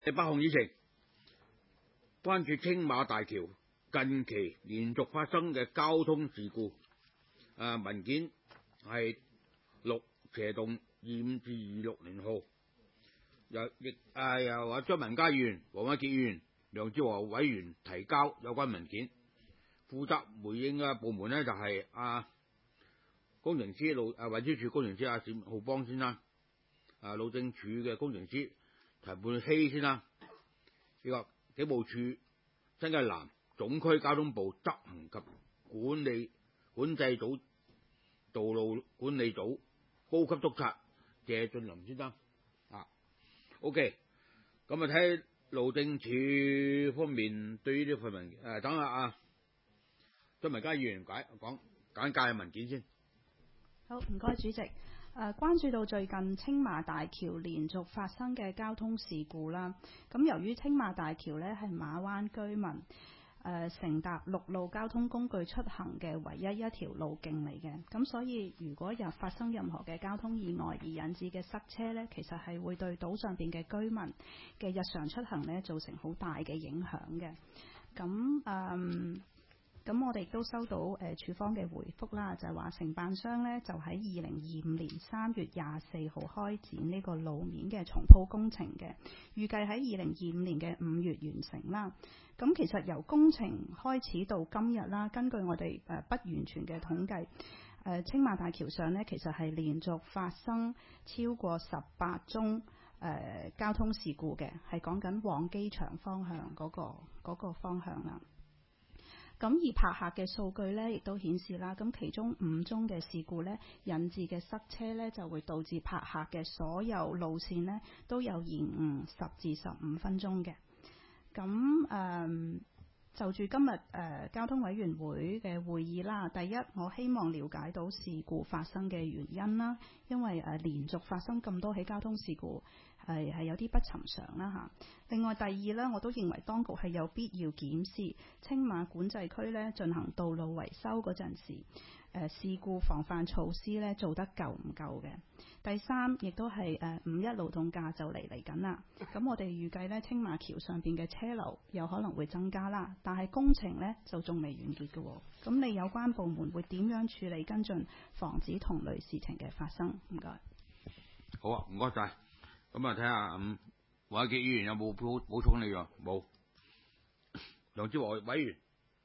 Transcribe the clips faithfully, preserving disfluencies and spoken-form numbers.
第八項議程，關注青馬大橋近期連續發生嘅交通事故。啊，文件係六斜洞二五至二六零號，由亦啊由啊張文嘉議員、黃偉傑議員、梁志和委員提交有關文件。負責回應嘅部門呢，就係、是、啊工程師路啊運輸署工程師阿冼浩邦先生，啊路政署嘅工程師陳冠希先生，呢、這個警務處新界南總區交通部執行及管理管制組道路管理組高級督察謝俊林先生。啊 ，OK， 咁啊睇路政署方面對於呢份文誒、啊，等下啊張文嘉議員解講簡介嘅文件先。 好，唔該主席。誒、呃，關注到最近青馬大橋連續發生嘅交通事故啦。咁由於青馬大橋呢係馬灣居民誒、呃、乘搭陸路交通工具出行嘅唯一一條路徑嚟嘅，咁所以如果有發生任何嘅交通意外而引致嘅塞車呢，其實係會對島上邊嘅居民嘅日常出行呢造成好大嘅影響嘅。咁誒。咁我哋都收到誒署方嘅回覆啦，就係話承辦商呢就喺二零二五年三月廿四號開展呢個路面嘅重鋪工程嘅，預計喺二零二五年嘅五月完成啦。咁其實由工程開始到今日啦，根據我哋誒不完全嘅統計，誒青馬大橋上呢其實係連續發生超過十八宗誒交通事故嘅，係講緊往機場方向嗰個嗰個方向啦。咁而泊客嘅數據呢，亦都顯示啦，咁其中五宗嘅事故呢，引致嘅塞車呢，就會導致泊客嘅所有路線呢都有延誤十至十五分鐘嘅。咁誒、嗯、就住今日誒、呃、交通委員會嘅會議啦，第一我希望了解到事故發生嘅原因啦，因為誒、呃、連續發生咁多起交通事故。係係有啲不尋常啦嚇。另外第二呢，我都認為當局係有必要檢視青馬管制區呢進行道路維修嗰陣時，誒事故防範措施呢做得夠唔夠嘅。第三，亦都係誒五一勞動假就嚟嚟緊啦。咁我哋預計呢，青馬橋上邊嘅車流有可能會增加啦，但係工程呢就仲未完結嘅喎。咁你有關部門會點樣處理跟進，防止同類事情嘅發生？唔該。 好啊，唔該晒。咁啊，睇下嗯，黃偉傑議員有冇補補充呢樣？冇。梁志和委員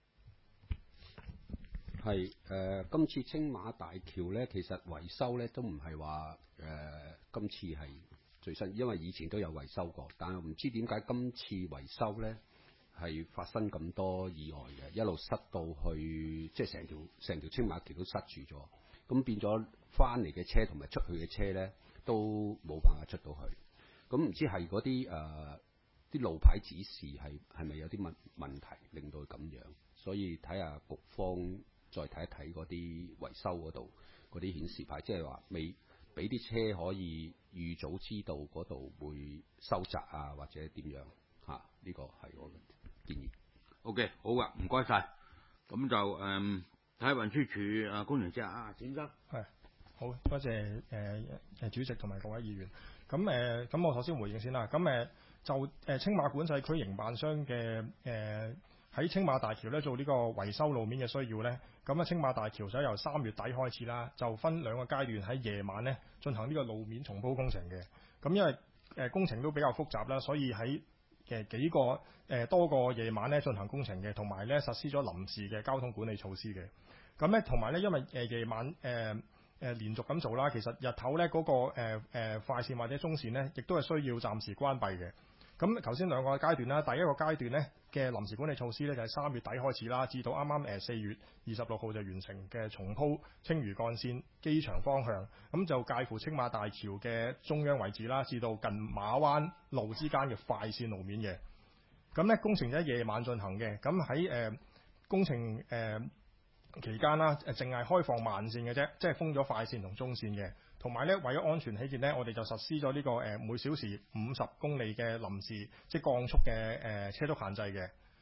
係誒、呃，今次青馬大橋咧，其實維修咧都唔係話誒今次係最新，因為以前都有維修過，但係唔知點解今次維修咧係發生咁多意外嘅，一路塞到去，即係成條成條青馬橋都塞住咗，咁變咗翻嚟嘅車同埋出去嘅車咧，都冇辦法出到去，咁唔知係嗰啲誒啲路牌指示係係咪有啲問問題令到佢咁樣，所以睇下局方再睇一睇嗰啲維修嗰度嗰啲顯示牌，即係話未俾啲車可以預早知道嗰度會收窄啊，或者點樣嚇？呢、啊呢個係我嘅建議。 OK， 好啊，唔該晒。咁就誒睇下運輸署啊工程師啊冼生。 係。好多謝誒誒、呃、主席同埋各位議員。咁誒咁我首先回應先啦。咁誒、呃、就誒、呃、青馬管制區營辦商嘅誒喺青馬大橋咧做呢個維修路面嘅需要咧，咁啊青馬大橋就由三月底開始啦，就分兩個階段喺夜晚咧進行呢個路面重鋪工程嘅。咁因為誒、呃、工程都比較複雜啦，所以喺嘅幾個誒、呃、多個夜晚咧進行工程嘅，同埋咧實施咗臨時嘅交通管理措施嘅。咁咧同埋咧因為誒夜、呃、晚誒。呃誒、呃、連續咁做啦，其實日頭咧嗰、那個誒、呃呃、快線或者中線咧，亦都係需要暫時關閉嘅。咁頭先兩個階段啦，第一個階段咧嘅臨時管理措施咧就係、是、三月底開始啦，至到啱啱誒四月二十六號就完成嘅重鋪青嶼幹線機場方向，咁就介乎青馬大橋嘅中央位置啦，至到近馬灣路之間嘅快線路面嘅。咁咧工程就喺夜晚進行嘅，咁喺誒工程誒。呃期間啦，誒淨係開放慢線嘅啫，即係封咗快線同中線嘅。同埋咧，為咗安全起見咧，我哋就實施咗呢個誒每小時五十公里嘅臨時即係降速嘅誒車速限制嘅。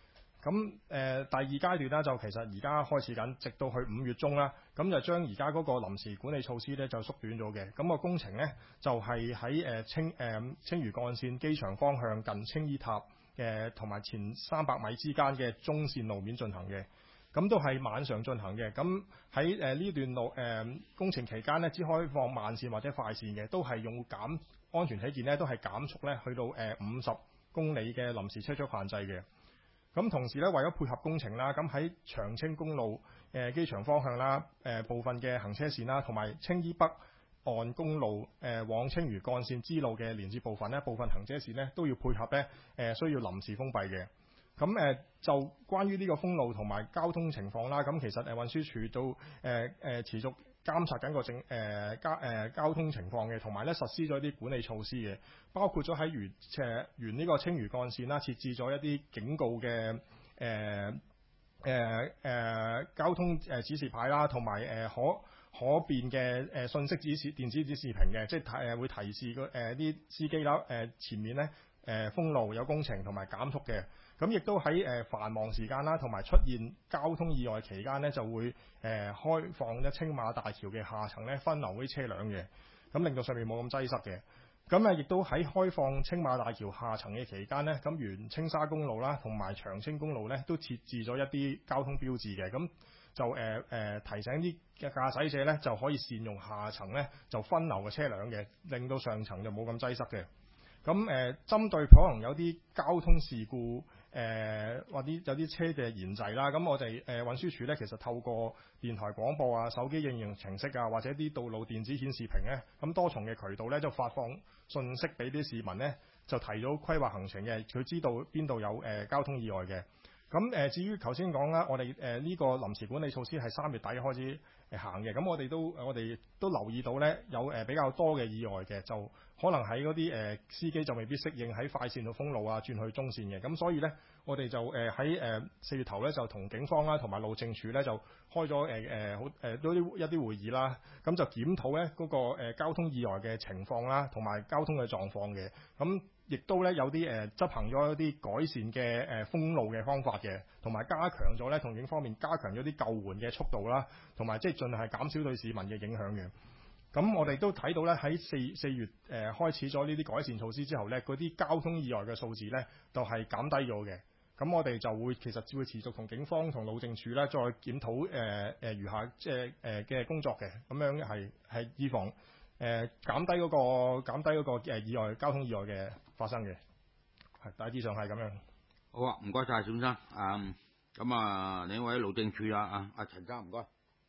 咁誒、呃、第二階段咧就其實而家開始緊，直到去五月中啦，咁就將而家嗰個臨時管理措施咧就縮短咗嘅。咁、個工程咧就係喺誒青誒、呃、青嶼幹線機場方向近青衣塔嘅同埋前三百米之間嘅中線路面進行嘅。咁都係晚上進行嘅。咁喺誒呢段路誒、呃、工程期間呢，只開放慢線或者快線嘅，都係用減安全起見呢，都係減速咧去到誒五十公里嘅臨時車速限制嘅。咁同時咧，為咗配合工程啦，咁喺長青公路誒機場方向啦，誒、呃、部分嘅行車線啦，同埋青衣北岸公路誒、呃、往青嶼幹線支路嘅連接部分呢，部分行車線呢都要配合咧誒、呃、需要臨時封閉嘅。咁誒、呃、就關於呢個封路同埋交通情況啦，咁其實誒運輸署都誒誒、呃呃、持續監察緊個政誒交誒交通情況嘅，同埋咧實施咗一啲管理措施嘅，包括咗喺沿誒沿呢個青嶼幹線啦，設置咗一啲警告嘅誒誒誒交通誒指示牌啦，同埋誒可可變嘅誒信息指示電子指示屏嘅，即係提誒會提示個誒啲司機啦誒、呃、前面咧誒、呃、封路有工程同埋減速嘅。咁亦都喺誒繁忙時間啦，同埋出現交通意外期間呢，就會誒、呃、開放咧青馬大橋嘅下層咧分流啲車輛嘅，咁令到上面冇咁擠塞嘅。咁啊，亦都喺開放青馬大橋下層嘅期間呢，咁沿青沙公路啦，同埋長青公路呢，都設置咗一啲交通標誌嘅，咁就誒誒、呃、提醒啲嘅駕駛者呢，就可以善用下層呢，就分流嘅車輛嘅，令到上層就冇咁擠塞嘅。咁誒、呃，針對可能有啲交通事故，誒、呃、或者有啲車嘅延滯啦，咁我哋誒、呃、運輸署咧，其實透過電台廣播啊、手機應用程式啊，或者啲道路電子顯示屏咧，咁多重嘅渠道咧，就發放信息俾啲市民咧，就提早規劃行程嘅，佢知道邊度有誒、呃、交通意外嘅。咁誒、呃，至於頭先講啦，我哋誒呢個臨時管理措施係三月底開始誒行嘅，咁我哋都我哋都留意到咧，有誒、呃、比較多嘅意外嘅，就可能喺嗰啲誒司機就未必適應喺快線度封路啊，轉去中線嘅，咁所以咧，我哋就誒喺誒四月頭咧就同警方啦，同埋路政署咧就開咗誒誒好誒多啲一啲會議啦，咁就檢討咧嗰個誒交通意外嘅情況啦，同埋交通嘅狀況嘅，咁。亦都咧有啲誒、呃、執行咗一啲改善嘅誒、呃、封路嘅方法嘅，同埋加強咗咧同警方面加強咗啲救援嘅速度啦，同埋即係盡量係減少對市民嘅影響嘅。咁我哋都睇到咧喺四四月誒、呃、開始咗呢啲改善措施之後咧，嗰啲交通意外嘅數字咧就係、是、減低咗嘅。咁我哋就會其實會持續同警方同路政署咧再檢討誒誒餘下即係誒嘅工作嘅，咁樣係係預防。誒、呃、減低嗰、那個減低嗰個誒意外交通意外嘅發生嘅，係大致上係咁樣。 好啊，唔該晒，小生。嗯，咁啊，另一位路政署啊，啊阿陳生唔該。誒、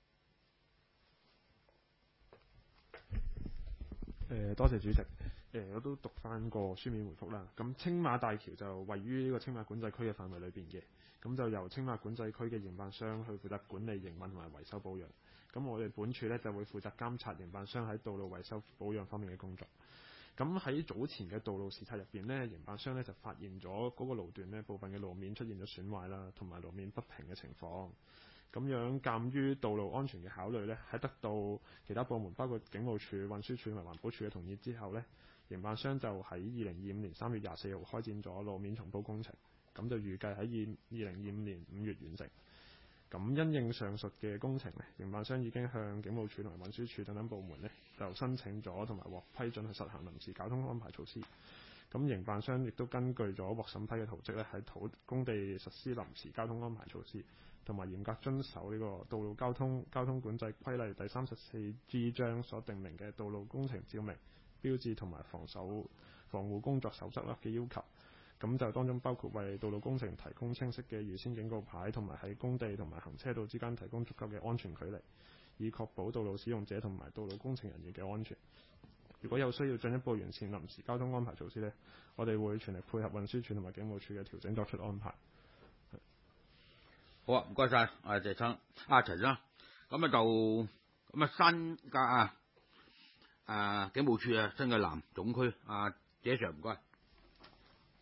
呃，多謝主席。誒、呃，我都讀翻個書面回覆啦。咁青馬大橋就位於呢個青馬管制區嘅範圍裏邊嘅，咁就由青馬管制區嘅營辦商去負責管理營運同埋維修保養。咁我哋本處咧就會負責監察營辦商喺道路維修保養方面嘅工作。咁喺早前嘅道路視察入邊呢，營辦商咧就發現咗嗰個路段呢部分嘅路面出現咗損壞啦，同埋路面不平嘅情況。咁樣鑑於道路安全嘅考慮呢，喺得到其他部門包括警務處、運輸署同埋環保署嘅同意之後呢，營辦商就喺二零二五年三月廿四號開展咗路面重鋪工程。咁就預計喺二二零二五年五月完成。咁因應上述嘅工程咧，營辦商已經向警務處同埋運輸署等等部門咧，就申請咗同埋獲批准去實行臨時交通安排措施。咁營辦商亦都根據咗獲審批嘅圖則咧，喺土工地實施臨時交通安排措施，同埋嚴格遵守呢個道路交通交通管制規例第三十四 G 章所訂明嘅道路工程照明、標誌同埋防守防護工作守則啦嘅要求。咁就當中包括為道路工程提供清晰嘅預先警告牌，同埋喺工地同埋行車道之間提供足夠嘅安全距離，以確保道路使用者同埋道路工程人員嘅安全。如果有需要進一步完善臨時交通安排措施呢，我哋會全力配合運輸署同埋警務處嘅調整作出安排。 好啊，唔該晒，阿謝生、阿陳生。咁啊就咁啊新界啊啊警務處啊新界南總區啊謝 Sir 唔該。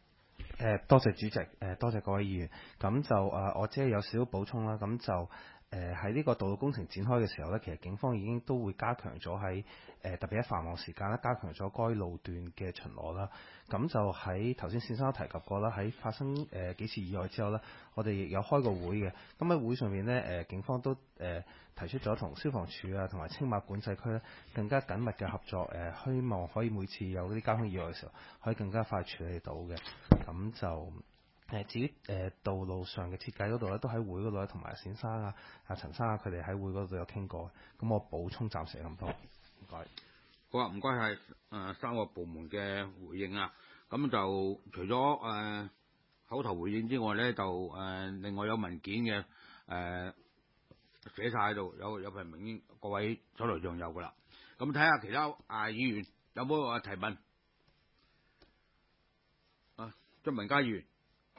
誒多謝主席，誒多謝各位議員。咁就誒、呃、我即係有少少補充啦。咁就誒、 誒喺呢個道路工程展開嘅時候咧，其實警方已經都會加強咗喺誒特別喺繁忙時間咧，加強咗該路段嘅巡邏啦。咁就喺頭先先生都提及過啦，喺發生誒、呃、幾次意外之後咧，我哋亦有開過會嘅。咁喺會上面咧，誒、呃、警方都誒、呃、提出咗同消防處啊同埋青馬管制區咧更加緊密嘅合作，誒、呃、希望可以每次有啲交通意外嘅時候，可以更加快處理到嘅。咁就誒至於誒道路上嘅設計嗰度咧，都喺會嗰度咧，同埋冼生啊、阿陳生啊，佢哋喺會嗰度有傾過。咁我補充暫時咁多，唔該。 好啊，唔該係誒三個部門嘅回應啊。咁就除咗誒、呃、口頭回應之外咧，就誒、呃、另外有文件嘅誒、呃、寫晒喺度，有有份文件各位手頭上有噶啦。咁睇下其他啊議員有冇啊提問啊？張文嘉議員。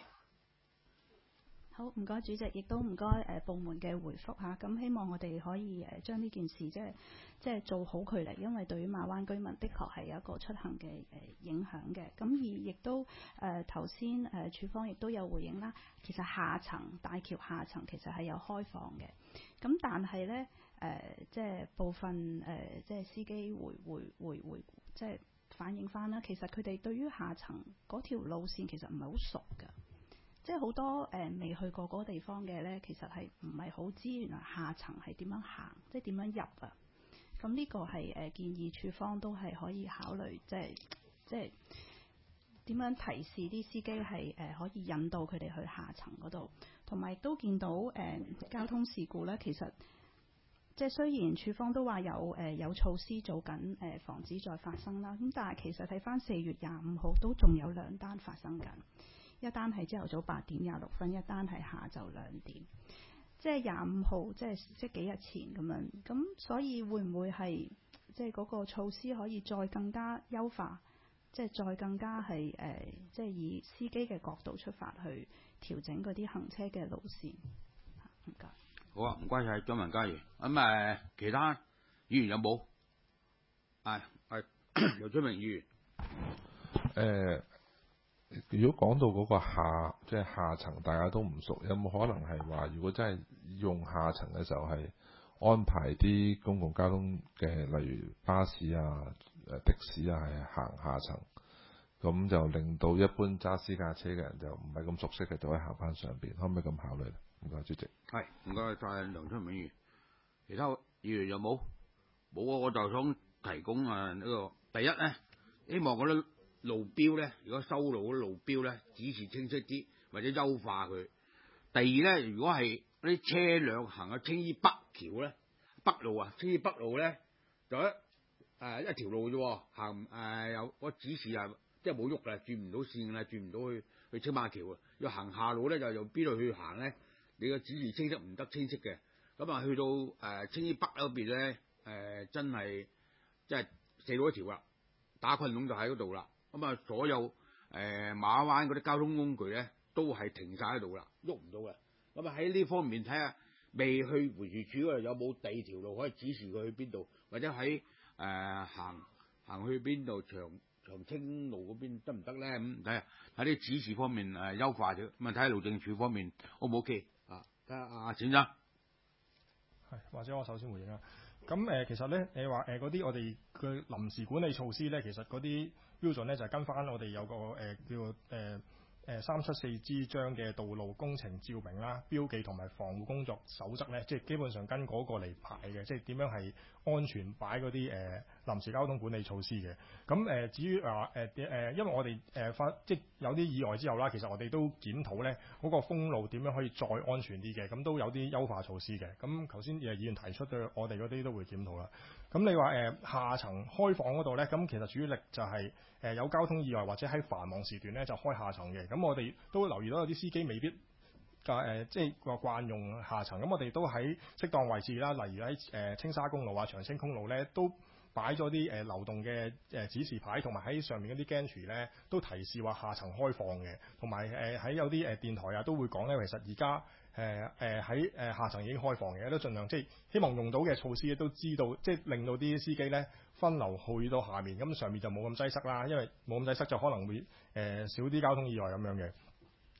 好，唔該主席，亦都唔該誒部門嘅回覆嚇。咁希望我哋可以誒將呢件事即係即係做好佢嚟，因為對於馬灣居民的確係有一個出行嘅誒影響嘅。咁而亦都誒頭先誒處方亦都有回應啦。其實下層大橋下層其實係有開放嘅。咁但係咧誒即係部分誒、呃、即係司機回回回回即係反映翻啦。其實佢哋對於下層嗰條路線其實唔係好熟㗎。即係好多誒未、呃、去過嗰個地方嘅咧，其實係唔係好知原來下層係點樣行，即係點樣入啊？咁呢個係誒、呃、建議處方都係可以考慮，即係即係點樣提示啲司機係誒、呃、可以引導佢哋去下層嗰度，同埋亦都見到誒、呃、交通事故咧，其實即係雖然處方都話有誒、呃、有措施做緊誒、呃、防止再發生啦，咁但係其實睇翻四月廿五號都仲有兩單發生緊。一單係朝頭早八點廿六分，一單係下晝兩點，即係廿五號，即係即係幾日前咁樣。咁所以會唔會係即係嗰個措施可以再更加優化，即係再更加係誒、呃，即係以司機嘅角度出發去調整嗰啲行車嘅路線。唔該。 好啊，唔該晒張文嘉議員。咁誒、呃，其他議員有冇？係係劉春明議員。 誒、呃。如果講到嗰個下即係下層，大家都唔熟，有冇可能係話，如果真係用下層嘅時候，係安排啲公共交通嘅，例如巴士啊、誒的士啊，係行下層，咁就令到一般揸私家車嘅人就唔係咁熟悉嘅，就可以行翻上邊，可唔可以咁考慮咧？唔該，主席。係，唔該晒梁春明議員。其他議員有冇？冇啊！我就想提供啊呢個第一咧，希望嗰啲路標咧，如果修路嗰啲路標咧，指示清晰啲，或者優化佢。第二咧，如果係嗰啲車輛行去青衣北橋咧，北路啊，青衣北路咧，就一誒、呃、一條路啫，行誒、呃、有個指示啊，即係冇喐啦，轉唔到線啦，轉唔到去去青馬橋啊。要行下路咧，就由邊度去行咧？你個指示清晰唔得清晰嘅，咁啊去到誒、呃、青衣北嗰邊咧，誒、呃、真係即係四路一條啦，打困籠就喺嗰度啦。咁啊，所有誒、呃、馬灣嗰啲交通工具咧，都係停晒喺度啦，喐唔到嘅。咁啊喺呢方面睇下，未去回旋處嗰度有冇第二條路可以指示佢去邊度，或者喺誒、呃、行行去邊度長長青路嗰邊得唔得咧？咁睇下喺啲指示方面誒、呃、優化咗。咁啊睇下路政署方面 O 唔 OK 啊？睇下阿錢生。 係，或者我首先回應啦。咁誒、呃，其實咧，你話誒嗰啲我哋嘅臨時管理措施咧，其實嗰啲標準咧就係、是、跟翻我哋有個誒、呃、叫誒誒三七四支章嘅道路工程照明啦、標記同埋防護工作守則咧，即係基本上跟嗰個嚟排嘅，即係點樣係安全擺嗰啲誒臨時交通管理措施嘅。咁誒、呃、至於話誒誒，因為我哋誒、呃、發即係有啲意外之後啦，其實我哋都檢討咧嗰個封路點樣可以再安全啲嘅，咁都有啲優化措施嘅。咁頭先誒議員提出嘅，我哋嗰啲都會檢討啦。咁你話誒、呃、下層開放嗰度咧，咁其實主力就係、是、誒、呃、有交通意外或者喺繁忙時段咧就開下層嘅。咁我哋都留意到有啲司機未必誒、呃、即係話慣用下層，咁我哋都喺適當位置啦，例如喺誒、呃、青沙公路啊、長青公路咧都擺咗啲誒流動嘅誒指示牌，同埋喺上面嗰啲 gantry 咧都提示話下層開放嘅，同埋誒喺有啲誒電台啊都會講咧，其實而家誒誒喺誒下層已經開放嘅，都盡量即係希望用到嘅措施都知道，即係令到啲司機咧分流去到下面，咁上面就冇咁擠塞啦，因為冇咁擠塞就可能會誒、呃、少啲交通意外咁樣嘅。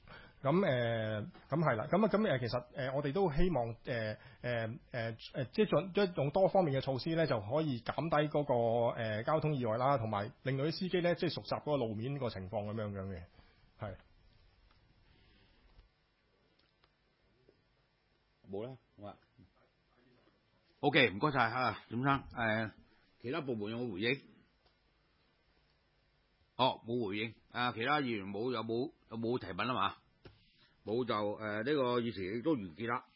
咁誒咁係啦，咁啊咁誒其實誒、呃、我哋都希望誒誒誒誒即係盡即係用多方面嘅措施咧，就可以減低嗰、那個、呃、交通意外啦，同埋令到啲司機咧即係熟習嗰個路面個情況咁樣樣嘅，係。 冇啦，好啊。O.K. 唔該晒嚇，點生誒、呃？其他部門有冇回應？哦，冇回應。啊，其他議員冇有冇有冇提問啊嘛？冇就誒呢、呃這個議程亦都完結啦。